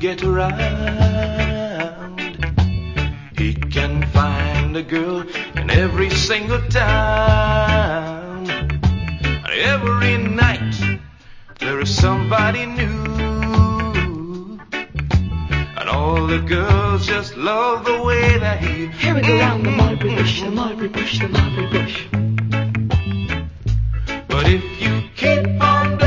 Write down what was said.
get around. He can find a girl in every single town. Every night there is somebody new, and all the girls just love the way that he. Here we go round the mulberry bush, the mulberry bush, the mulberry bush. But if you keep on